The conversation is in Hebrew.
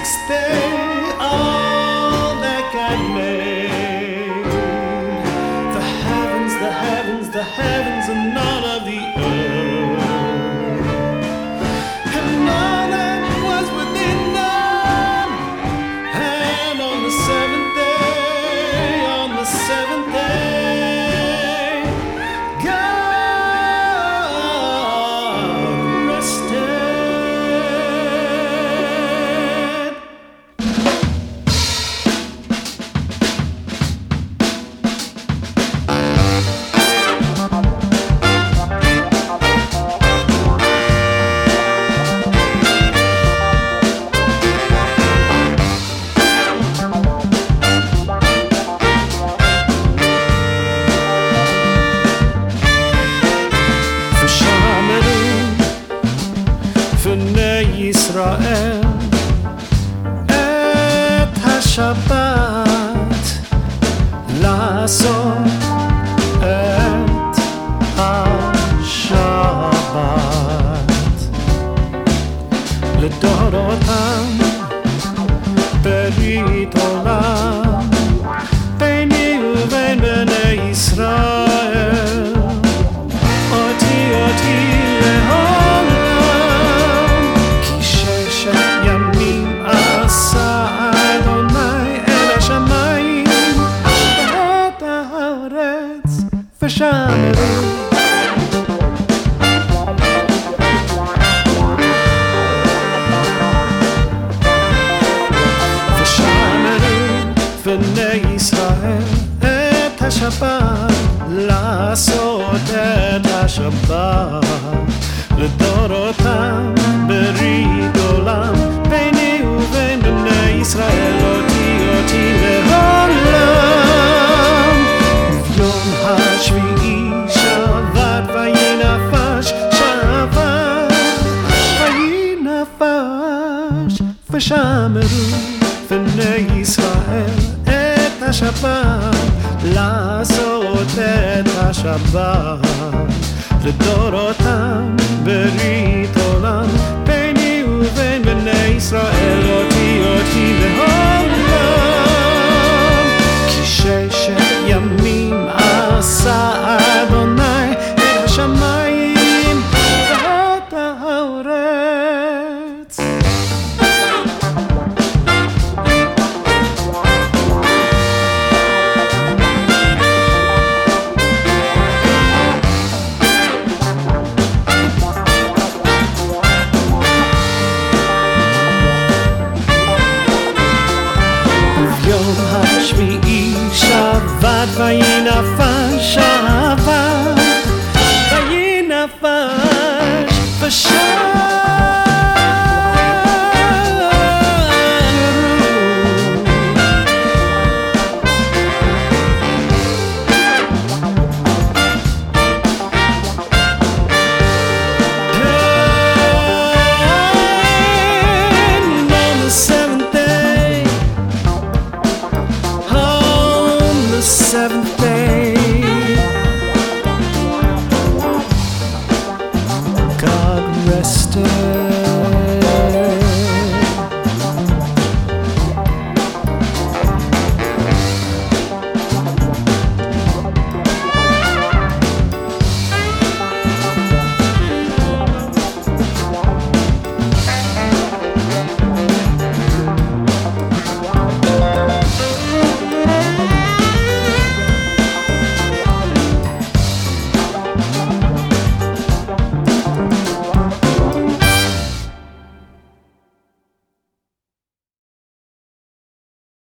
sixth day, all that God made, the heavens, the heavens, the heavens, and none of the earth, and all that was within them. And on the seventh day, God rested. בני ישראל את השבת לעשות את השבת לדורותם ברית עולם ביני ובין בני ישראל אותי ושמרו בני ישראל את השבת לעשות את השבת לדורותם ברית עולם ביני ובין בני ישראל אותי לעולם וביום השביעי שבת וינפש ושמרו בני ישראל את השבת לעשות את השבת לדורותם ברית עולם ביני ובין בני ישראל אותי לעולם כי ששת ימים עשה אדוני את השמיים ואת הארץ יום השביעי שבת וינפש seventh day, God rested.